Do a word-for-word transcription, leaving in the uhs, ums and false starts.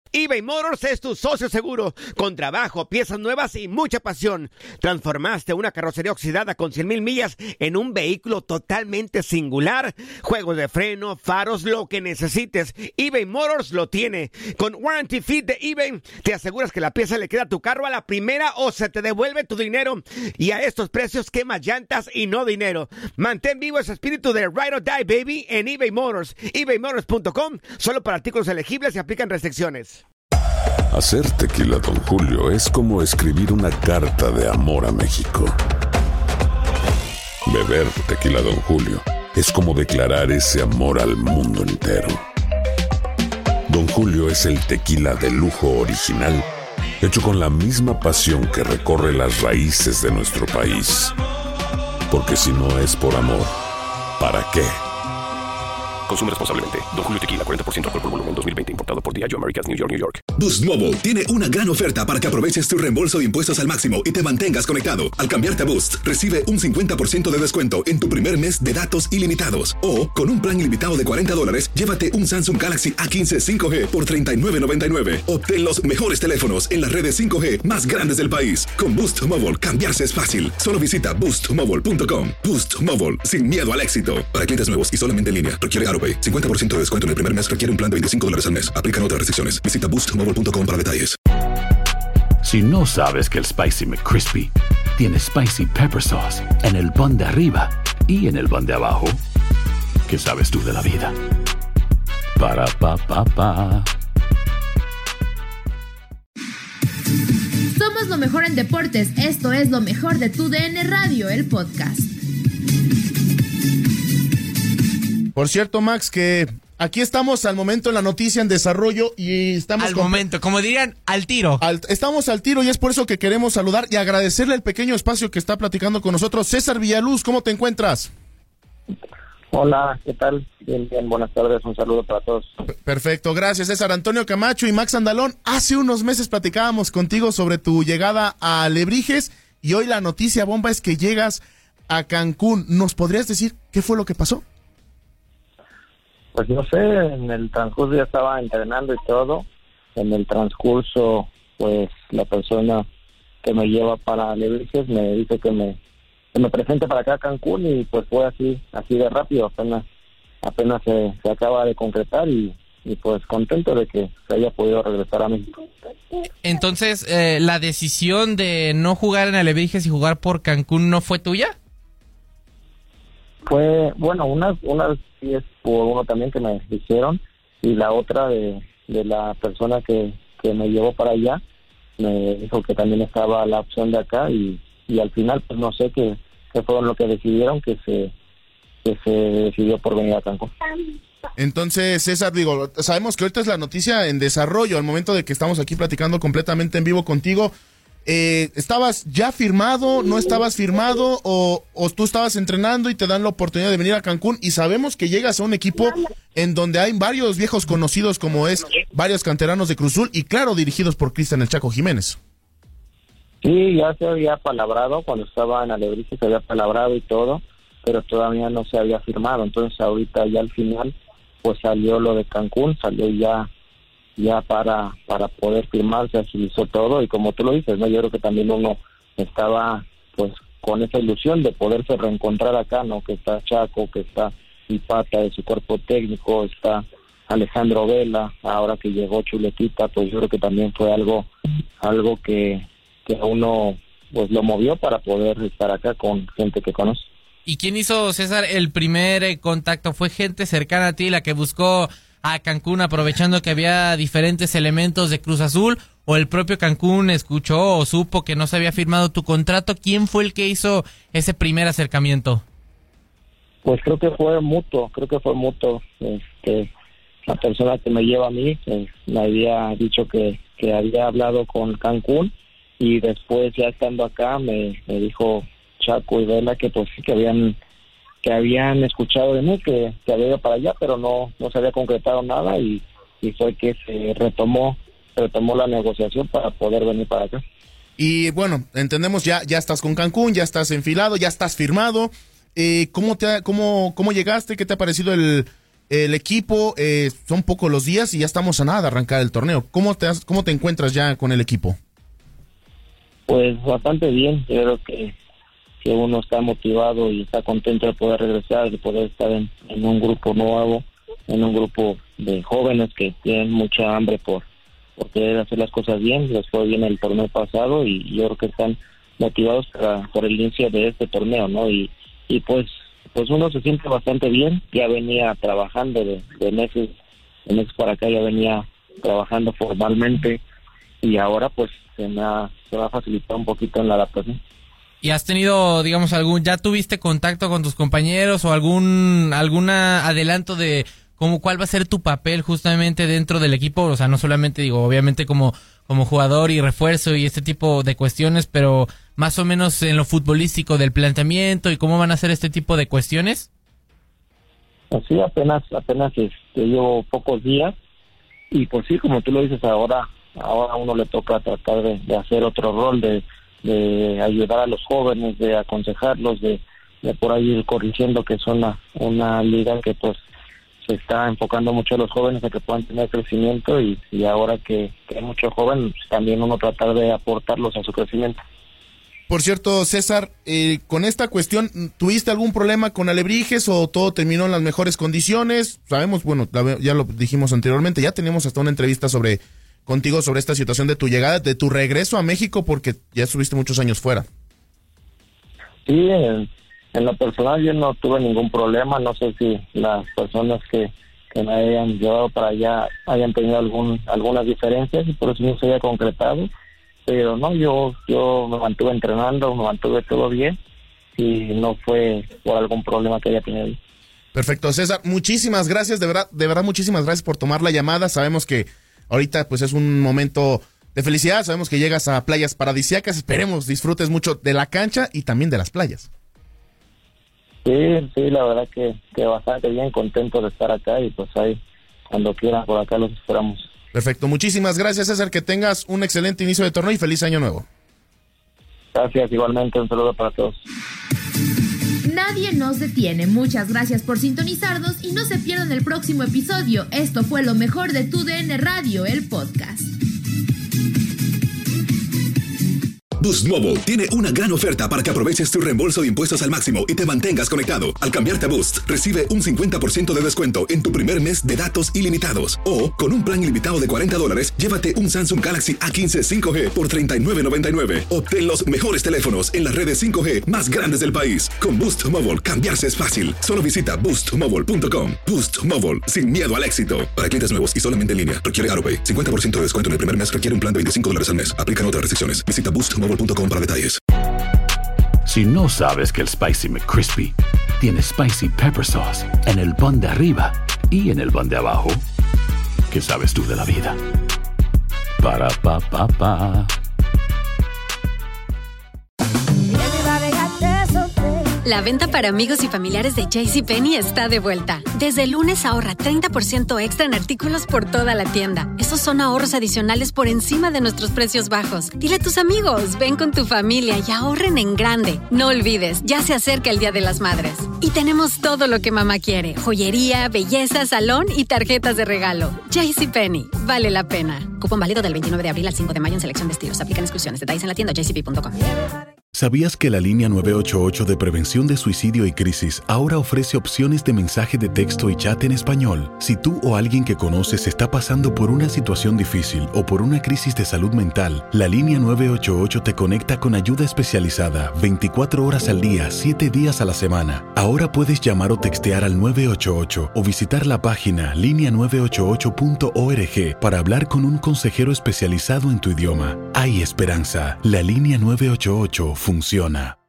eBay Motors es tu socio seguro. Con trabajo, piezas nuevas y mucha pasión. Transformaste una carrocería oxidada con cien mil millas en un vehículo totalmente singular. Juegos de freno, faros, lo que necesites, eBay Motors lo tiene. Con Warranty Fit de eBay, te aseguras que la pieza le queda a tu carro a la primera o se te devuelve tu dinero. Y a estos precios, quemas llantas y no dinero. Mantén vivo ese espíritu de Ride or Die, baby, en eBay Motors. eBay Motors punto com. Solo para artículos elegibles y aplican restricciones. Hacer tequila Don Julio es como escribir una carta de amor a México. Beber tequila Don Julio es como declarar ese amor al mundo entero. Don Julio es el tequila de lujo original, hecho con la misma pasión que recorre las raíces de nuestro país. Porque si no es por amor, ¿para qué? Consume responsablemente. Don Julio Tequila, cuarenta por ciento alcohol por volumen, dos mil veinte. Importado por Diageo Americas, New York, New York. Boost Mobile tiene una gran oferta para que aproveches tu reembolso de impuestos al máximo y te mantengas conectado. Al cambiarte a Boost, recibe un cincuenta por ciento de descuento en tu primer mes de datos ilimitados. O, con un plan ilimitado de cuarenta dólares, llévate un Samsung Galaxy A quince cinco G por treinta y nueve noventa y nueve. Obtén los mejores teléfonos en las redes cinco G más grandes del país. Con Boost Mobile, cambiarse es fácil. Solo visita boost mobile punto com. Boost Mobile, sin miedo al éxito. Para clientes nuevos y solamente en línea, requiere AutoPay. cincuenta por ciento de descuento en el primer mes, requiere un plan de veinticinco dólares al mes. Aplican otras restricciones. Visita boost mobile punto com para detalles. Si no sabes que el Spicy McCrispy tiene Spicy Pepper Sauce en el pan de arriba y en el pan de abajo, ¿qué sabes tú de la vida? Para, pa, pa, pa. Somos lo mejor en deportes. Esto es lo mejor de tu D N Radio, el podcast. Por cierto, Max, que aquí estamos al momento en la noticia en desarrollo y estamos... Al con... momento, como dirían, al tiro. Al... Estamos al tiro y es por eso que queremos saludar y agradecerle el pequeño espacio que está platicando con nosotros. César Villaluz, ¿cómo te encuentras? Hola, ¿qué tal? Bien, bien, buenas tardes, un saludo para todos. Perfecto, gracias César. Antonio Camacho y Max Andalón, hace unos meses platicábamos contigo sobre tu llegada a Alebrijes y hoy la noticia bomba es que llegas a Cancún. ¿Nos podrías decir qué fue lo que pasó? Pues no sé, en el transcurso ya estaba entrenando y todo. En el transcurso, pues la persona que me lleva para Alebrijes me dice que me que me presente para acá a Cancún y pues fue así, así de rápido, apenas apenas se, se acaba de concretar y, y pues contento de que se haya podido regresar a México. Entonces, eh, ¿la decisión de no jugar en Alebrijes y jugar por Cancún no fue tuya? Fue, bueno, una, una sí es por uno también que me hicieron y la otra de, de la persona que, que me llevó para allá me dijo que también estaba la opción de acá y, y al final pues no sé qué, qué fueron lo que decidieron que se que se decidió por venir a Cancún. Entonces, César, digo, sabemos que ahorita es la noticia en desarrollo al momento de que estamos aquí platicando completamente en vivo contigo. Eh, ¿Estabas ya firmado, no estabas firmado o, o tú estabas entrenando y te dan la oportunidad de venir a Cancún? Y sabemos que llegas a un equipo en donde hay varios viejos conocidos como es varios canteranos de Cruz Azul y claro, dirigidos por Cristian El Chaco Jiménez. Sí, ya se había palabrado, cuando estaba en Alebrijes se había palabrado y todo, pero todavía no se había firmado, entonces ahorita ya al final pues salió lo de Cancún, salió ya ya para para poder firmar, se agilizó todo y como tú lo dices, no, yo creo que también uno estaba pues con esa ilusión de poderse reencontrar acá, ¿no? Que está Chaco, que está Ipata de su cuerpo técnico, está Alejandro Vela, ahora que llegó Chuletita, pues yo creo que también fue algo algo que, que a uno pues lo movió para poder estar acá con gente que conoce. ¿Y quién hizo, César, el primer eh, contacto? ¿Fue gente cercana a ti la que buscó a Cancún aprovechando que había diferentes elementos de Cruz Azul o el propio Cancún escuchó o supo que no se había firmado tu contrato? ¿Quién fue el que hizo ese primer acercamiento? Pues creo que fue mutuo, creo que fue mutuo. Este, la persona que me lleva a mí eh, me había dicho que, que había hablado con Cancún y después ya estando acá me, me dijo Chaco y Vela que pues sí que habían que habían escuchado de mí, que, que había ido para allá, pero no no se había concretado nada y, y fue que se retomó retomó la negociación para poder venir para acá. Y bueno, entendemos, ya ya estás con Cancún, ya estás enfilado, ya estás firmado. Eh, ¿Cómo te ha, cómo cómo llegaste? ¿Qué te ha parecido el el equipo, eh, son pocos los días y ya estamos a nada de arrancar el torneo. ¿Cómo te, has, cómo te encuentras ya con el equipo? Pues bastante bien, creo que, que uno está motivado y está contento de poder regresar, de poder estar en, en un grupo nuevo, en un grupo de jóvenes que tienen mucha hambre por, por querer hacer las cosas bien. Les fue bien el torneo pasado y yo creo que están motivados para, por el inicio de este torneo, ¿no? Y, y pues pues uno se siente bastante bien, ya venía trabajando de, de meses, de meses para acá ya venía trabajando formalmente y ahora pues se me ha, se me ha facilitado un poquito en la adaptación. ¿Y has tenido, digamos, algún, ya tuviste contacto con tus compañeros o algún, alguna adelanto de cómo, cuál va a ser tu papel justamente dentro del equipo? O sea, no solamente, digo, obviamente como, como jugador y refuerzo y este tipo de cuestiones, pero más o menos en lo futbolístico del planteamiento y cómo van a ser este tipo de cuestiones. Así apenas, apenas este, llevo pocos días y pues sí, como tú lo dices, ahora, ahora a uno le toca tratar de, de hacer otro rol, de, de ayudar a los jóvenes, de aconsejarlos, de, de por ahí ir corrigiendo, que es una, una liga que pues se está enfocando mucho a los jóvenes a que puedan tener crecimiento y, y ahora que, que hay mucho joven, pues también uno tratar de aportarlos a su crecimiento. Por cierto, César, eh, con esta cuestión, ¿tuviste algún problema con Alebrijes o todo terminó en las mejores condiciones? Sabemos, bueno, ya lo dijimos anteriormente, ya tenemos hasta una entrevista sobre contigo sobre esta situación de tu llegada, de tu regreso a México, porque ya estuviste muchos años fuera. Sí, en, en lo personal yo no tuve ningún problema, no sé si las personas que, que me hayan llevado para allá hayan tenido algún algunas diferencias y por eso no se había concretado. Pero no, yo yo me mantuve entrenando, me mantuve todo bien y no fue por algún problema que haya tenido. Perfecto, César, muchísimas gracias, de verdad, de verdad muchísimas gracias por tomar la llamada. Sabemos que ahorita pues es un momento de felicidad, sabemos que llegas a playas paradisíacas, esperemos disfrutes mucho de la cancha y también de las playas. Sí, sí, la verdad que, que bastante bien, contento de estar acá y pues ahí, cuando quieran por acá los esperamos. Perfecto, muchísimas gracias, César, que tengas un excelente inicio de torneo y feliz año nuevo. Gracias, igualmente, un saludo para todos. Nadie nos detiene. Muchas gracias por sintonizarnos y no se pierdan el próximo episodio. Esto fue lo mejor de Tu D N Radio, el podcast. Boost Mobile tiene una gran oferta para que aproveches tu reembolso de impuestos al máximo y te mantengas conectado. Al cambiarte a Boost, recibe un cincuenta por ciento de descuento en tu primer mes de datos ilimitados. O, con un plan ilimitado de cuarenta dólares, llévate un Samsung Galaxy A quince cinco G por treinta y nueve noventa y nueve. Obtén los mejores teléfonos en las redes cinco G más grandes del país. Con Boost Mobile, cambiarse es fácil. Solo visita boost mobile punto com. Boost Mobile, sin miedo al éxito. Para clientes nuevos y solamente en línea, requiere AutoPay. cincuenta por ciento de descuento en el primer mes requiere un plan de veinticinco dólares al mes. Aplican otras restricciones. Visita boost mobile punto com para detalles. Si no sabes que el Spicy McCrispy tiene Spicy Pepper Sauce en el pan de arriba y en el pan de abajo, ¿qué sabes tú de la vida? Para, pa, pa, pa. La venta para amigos y familiares de JCPenney está de vuelta. Desde el lunes ahorra treinta por ciento extra en artículos por toda la tienda. Esos son ahorros adicionales por encima de nuestros precios bajos. Dile a tus amigos, ven con tu familia y ahorren en grande. No olvides, ya se acerca el Día de las Madres. Y tenemos todo lo que mamá quiere. Joyería, belleza, salón y tarjetas de regalo. JCPenney, vale la pena. Cupón válido del veintinueve de abril al cinco de mayo en selección de estilos. Aplican exclusiones. Detalles en la tienda j c p punto com. ¿Sabías que la línea nueve ocho ocho de prevención de suicidio y crisis ahora ofrece opciones de mensaje de texto y chat en español? Si tú o alguien que conoces está pasando por una situación difícil o por una crisis de salud mental, la línea nueve ocho ocho te conecta con ayuda especializada veinticuatro horas al día, siete días a la semana. Ahora puedes llamar o textear al nueve ocho ocho o visitar la página línea nueve ocho ocho punto org para hablar con un consejero especializado en tu idioma. Hay esperanza. La línea nueve ocho ocho funciona.